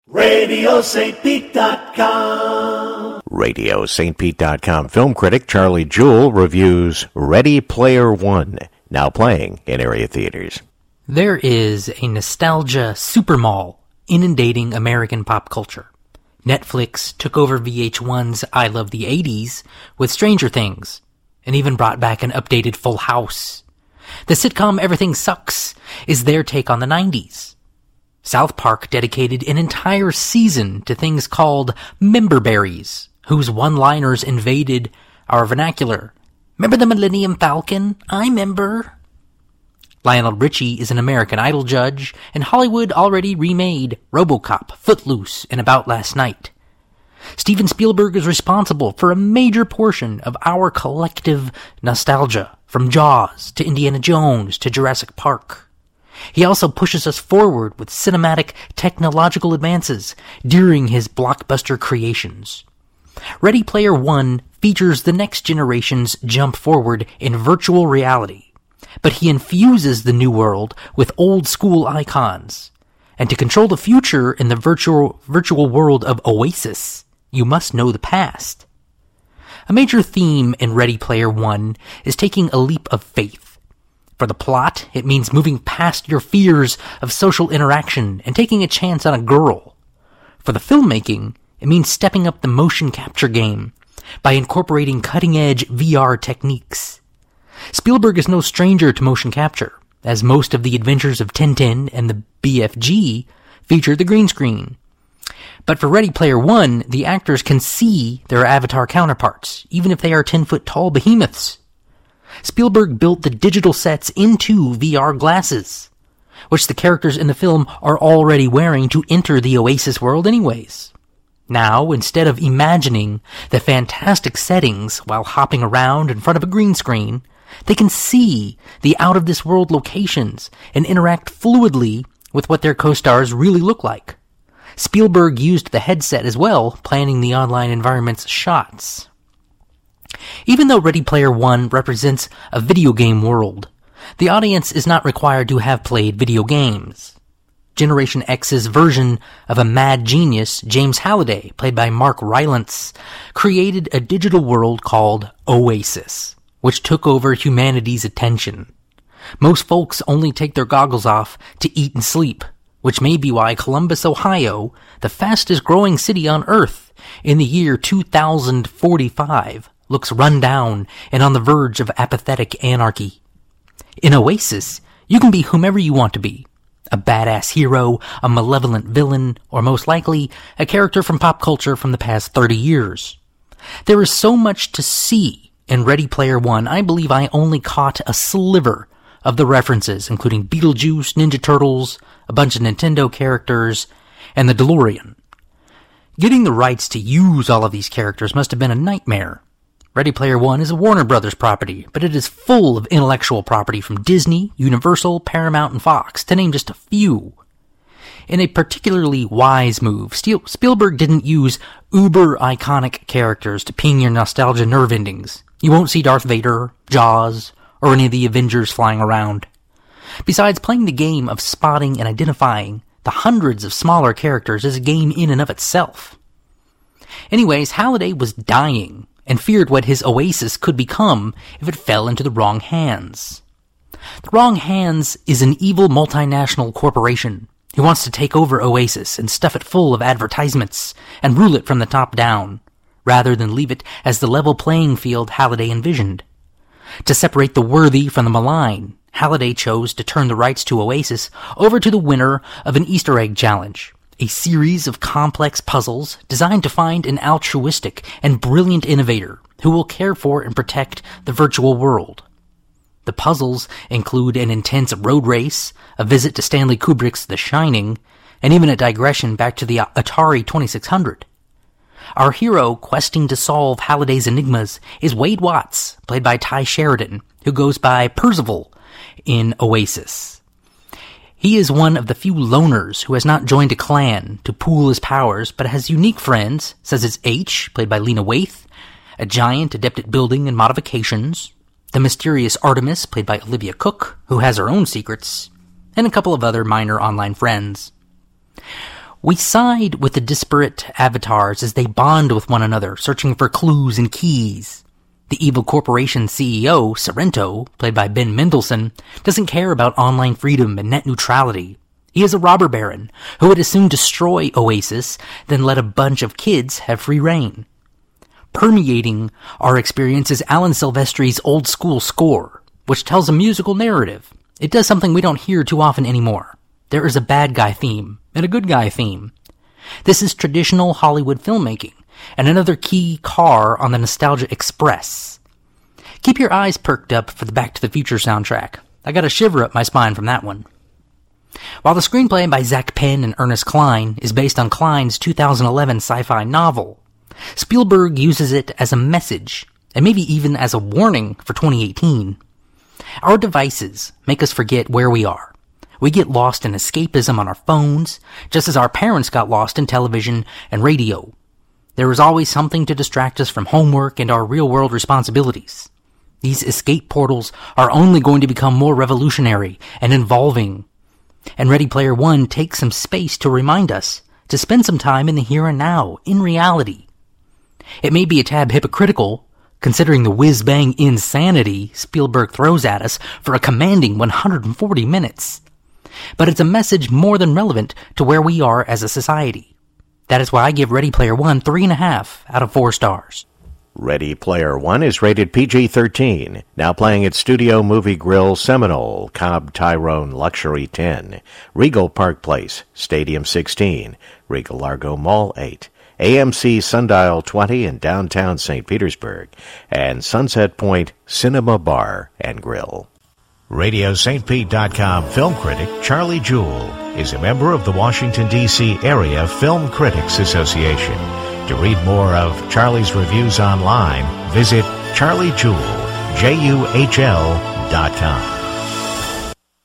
RadioSt.Pete.com. RadioSt.Pete.com film critic Charlie Jewell reviews Ready Player One, now playing in area theaters. There is a nostalgia supermall inundating American pop culture. Netflix took over VH1's I Love the 80s with Stranger Things, and even brought back an updated Full House. The sitcom Everything Sucks is their take on the 90s. South Park dedicated an entire season to things called memberberries, whose one-liners invaded our vernacular. Remember the Millennium Falcon? I member. Lionel Richie is an American Idol judge, and Hollywood already remade RoboCop, Footloose, and About Last Night. Steven Spielberg is responsible for a major portion of our collective nostalgia, from Jaws to Indiana Jones to Jurassic Park. He also pushes us forward with cinematic technological advances during his blockbuster creations. Ready Player One features the next generation's jump forward in virtual reality, but he infuses the new world with old-school icons. And to control the future in the virtual world of Oasis, you must know the past. A major theme in Ready Player One is taking a leap of faith. For the plot, it means moving past your fears of social interaction and taking a chance on a girl. For the filmmaking, it means stepping up the motion capture game by incorporating cutting-edge VR techniques. Spielberg is no stranger to motion capture, as most of the adventures of Tintin and the BFG feature the green screen. But for Ready Player One, the actors can see their Avatar counterparts, even if they are 10-foot-tall behemoths. Spielberg built the digital sets into VR glasses, which the characters in the film are already wearing to enter the Oasis world anyways. Now, instead of imagining the fantastic settings while hopping around in front of a green screen, they can see the out-of-this-world locations and interact fluidly with what their co-stars really look like. Spielberg used the headset as well, planning the online environment's shots. Even though Ready Player One represents a video game world, the audience is not required to have played video games. Generation X's version of a mad genius, James Halliday, played by Mark Rylance, created a digital world called Oasis, which took over humanity's attention. Most folks only take their goggles off to eat and sleep, which may be why Columbus, Ohio, the fastest growing city on Earth in the year 2045, looks run down and on the verge of apathetic anarchy. In Oasis, you can be whomever you want to be. A badass hero, a malevolent villain, or most likely, a character from pop culture from the past 30 years. There is so much to see in Ready Player One, I believe I only caught a sliver of the references, including Beetlejuice, Ninja Turtles, a bunch of Nintendo characters, and the DeLorean. Getting the rights to use all of these characters must have been a nightmare. Ready Player One is a Warner Brothers property, but it is full of intellectual property from Disney, Universal, Paramount, and Fox, to name just a few. In a particularly wise move, Spielberg didn't use uber-iconic characters to ping your nostalgia nerve endings. You won't see Darth Vader, Jaws, or any of the Avengers flying around. Besides, playing the game of spotting and identifying the hundreds of smaller characters is a game in and of itself. Anyways, Halliday was dying and feared what his Oasis could become if it fell into the wrong hands. The Wrong Hands is an evil multinational corporation who wants to take over Oasis and stuff it full of advertisements and rule it from the top down, rather than leave it as the level playing field Halliday envisioned. To separate the worthy from the malign, Halliday chose to turn the rights to Oasis over to the winner of an Easter egg challenge, a series of complex puzzles designed to find an altruistic and brilliant innovator who will care for and protect the virtual world. The puzzles include an intense road race, a visit to Stanley Kubrick's The Shining, and even a digression back to the Atari 2600. Our hero questing to solve Halliday's enigmas is Wade Watts, played by Ty Sheridan, who goes by Percival in Oasis. He is one of the few loners who has not joined a clan to pool his powers, but has unique friends, such as H, played by Lena Waithe, a giant adept at building and modifications, the mysterious Artemis, played by Olivia Cook, who has her own secrets, and a couple of other minor online friends. We side with the disparate avatars as they bond with one another, searching for clues and keys. The evil corporation CEO, Sorrento, played by Ben Mendelsohn, doesn't care about online freedom and net neutrality. He is a robber baron who would as soon destroy Oasis than let a bunch of kids have free reign. Permeating our experience is Alan Silvestri's old school score, which tells a musical narrative. It does something we don't hear too often anymore. There is a bad guy theme and a good guy theme. This is traditional Hollywood filmmaking, and another key car on the Nostalgia Express. Keep your eyes perked up for the Back to the Future soundtrack. I got a shiver up my spine from that one. While the screenplay by Zach Penn and Ernest Cline is based on Cline's 2011 sci-fi novel, Spielberg uses it as a message, and maybe even as a warning for 2018. Our devices make us forget where we are. We get lost in escapism on our phones, just as our parents got lost in television and radio. There is always something to distract us from homework and our real-world responsibilities. These escape portals are only going to become more revolutionary and involving. And Ready Player One takes some space to remind us to spend some time in the here and now, in reality. It may be a tad hypocritical, considering the whiz-bang insanity Spielberg throws at us for a commanding 140 minutes. But it's a message more than relevant to where we are as a society. That is why I give Ready Player One 3.5 out of 4 stars. Ready Player One is rated PG-13, now playing at Studio Movie Grill Seminole, Cobb Tyrone Luxury 10, Regal Park Place, Stadium 16, Regal Largo Mall 8, AMC Sundial 20 in downtown St. Petersburg, and Sunset Point Cinema Bar and Grill. RadioSt.Pete.com film critic Charlie Jewell is a member of the Washington, D.C. Area Film Critics Association. To read more of Charlie's reviews online, visit charliejewell.com.